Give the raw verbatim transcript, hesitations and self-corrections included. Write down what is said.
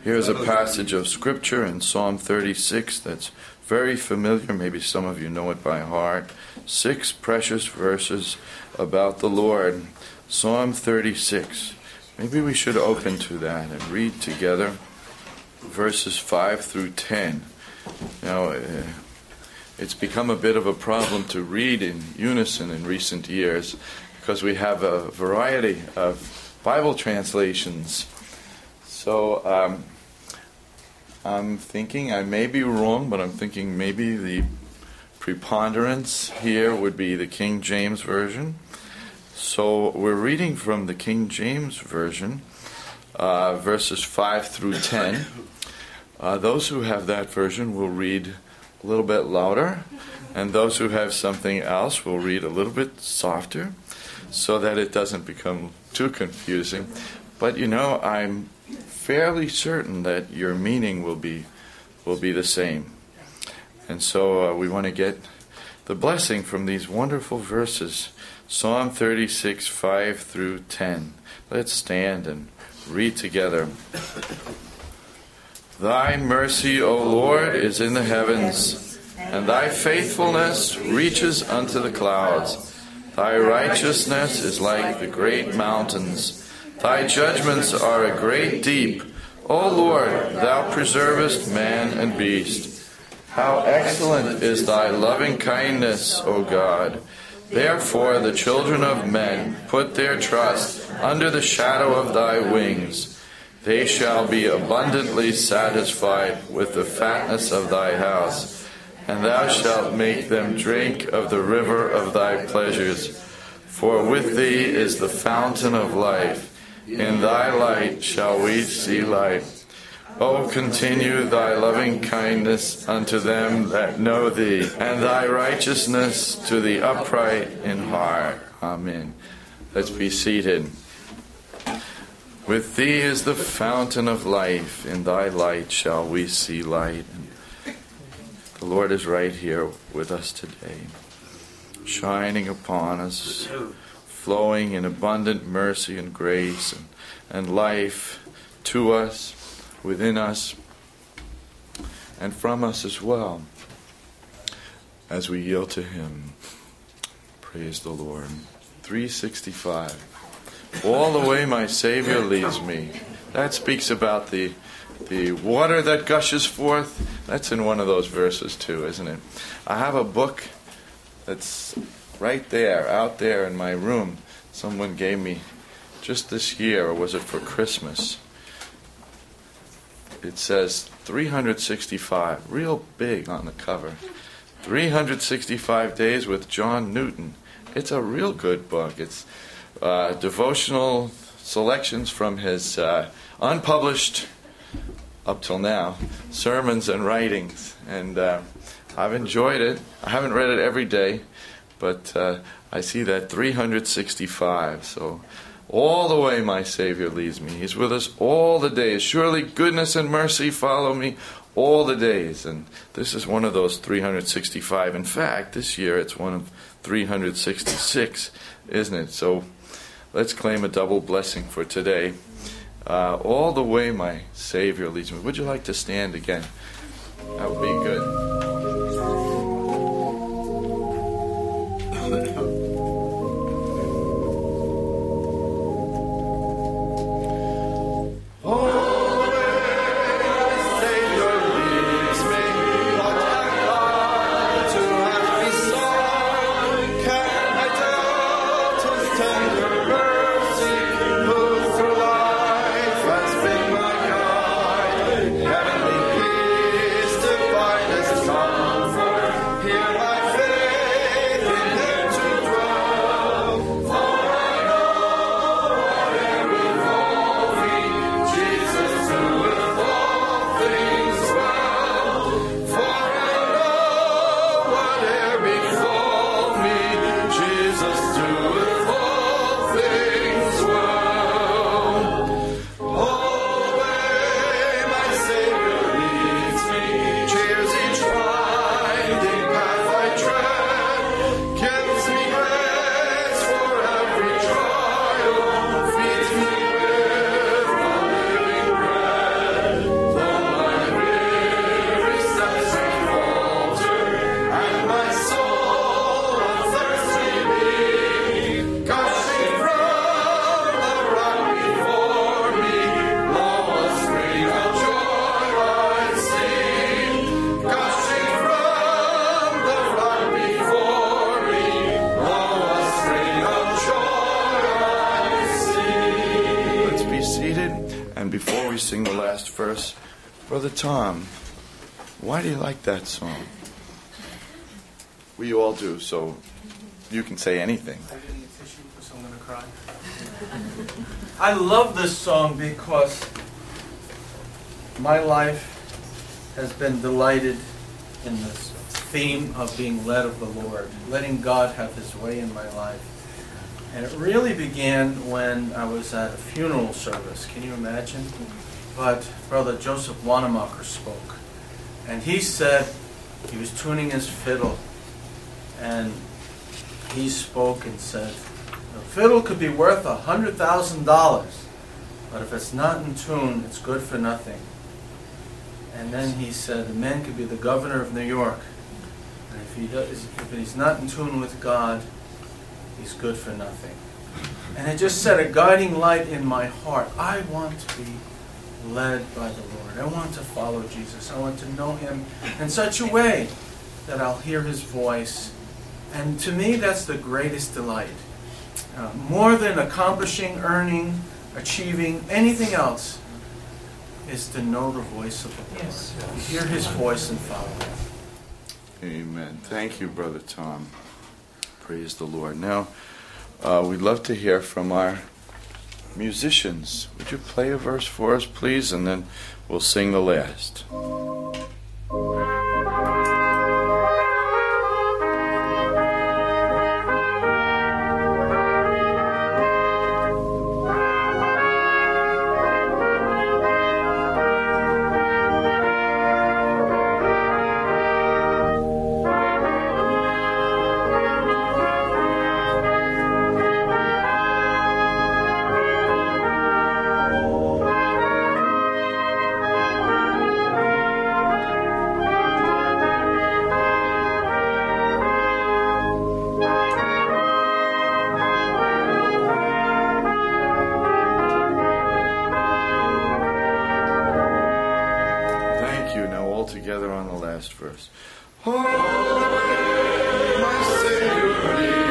Here's a passage of Scripture in Psalm thirty-six that's very familiar. Maybe some of you know it by heart. Six precious verses about the Lord. Psalm thirty-six. Maybe we should open to that and read together verses five through ten. Now, uh, it's become a bit of a problem to read in unison in recent years because we have a variety of Bible translations. So, um, I'm thinking, I may be wrong, but I'm thinking maybe the preponderance here would be the King James Version. So we're reading from the King James Version, uh, verses five through ten. Uh, those who have that version will read a little bit louder, and those who have something else will read a little bit softer, so that it doesn't become too confusing. But you know, I'm fairly certain that your meaning will be will be the same. And so uh, we want to get the blessing from these wonderful verses. Psalm thirty-six, five through ten. Let's stand and read together. Thy mercy, O Lord, is in the heavens, and thy faithfulness reaches unto the clouds. Thy righteousness is like the great mountains. Thy judgments are a great deep. O Lord, thou preservest man and beast. How excellent is thy loving kindness, O God. Therefore the children of men put their trust under the shadow of thy wings. They shall be abundantly satisfied with the fatness of thy house, and thou shalt make them drink of the river of thy pleasures. For with thee is the fountain of life. In thy light shall we see light. O continue thy loving kindness unto them that know thee, and thy righteousness to the upright in heart. Amen. Let's be seated. With thee is the fountain of life. In thy light shall we see light. The Lord is right here with us today, shining upon us, flowing in abundant mercy and grace and, and life to us, within us, and from us as well, as we yield to Him. Praise the Lord. three sixty-five. All the way my Savior leads me. That speaks about the the water that gushes forth. That's in one of those verses too, isn't it? I have a book that's right there, out there in my room. Someone gave me just this year, or was it for Christmas? It says three hundred sixty-five, real big on the cover. three hundred sixty-five Days with John Newton. It's a real good book. It's uh, devotional selections from his uh, unpublished, up till now, sermons and writings. And uh, I've enjoyed it. I haven't read it every day, but uh, I see that three hundred sixty-five. So all the way my Savior leads me. He's with us all the days. Surely goodness and mercy follow me all the days. And this is one of those three hundred sixty-five. In fact, this year it's one of three hundred sixty-six, isn't it? So let's claim a double blessing for today. Uh, all the way my Savior leads me. Would you like to stand again? That would be good. Heavenly peace to find us last verse. Brother Tom, why do you like that song? We all do, so you can say anything. I didn't get tissue because I'm going to cry. I love this song because my life has been delighted in this theme of being led of the Lord, letting God have His way in my life. And it really began when I was at a funeral service. Can you imagine? But Brother Joseph Wanamaker spoke. And he said, he was tuning his fiddle, and he spoke and said, the fiddle could be worth a hundred thousand dollars, but if it's not in tune, it's good for nothing. And then he said, a man could be the governor of New York, and if he does, if he's not in tune with God, he's good for nothing. And it just set a guiding light in my heart. I want to be led by the Lord. I want to follow Jesus. I want to know Him in such a way that I'll hear His voice. And to me, that's the greatest delight. Uh, more than accomplishing, earning, achieving, anything else, is to know the voice of the Lord. Yes. To hear His voice and follow Him. Amen. Thank you, Brother Tom. Praise the Lord. Now, uh, we'd love to hear from our musicians. Would you play a verse for us, please? And then we'll sing the last. Together on the last verse. Oh, my Savior.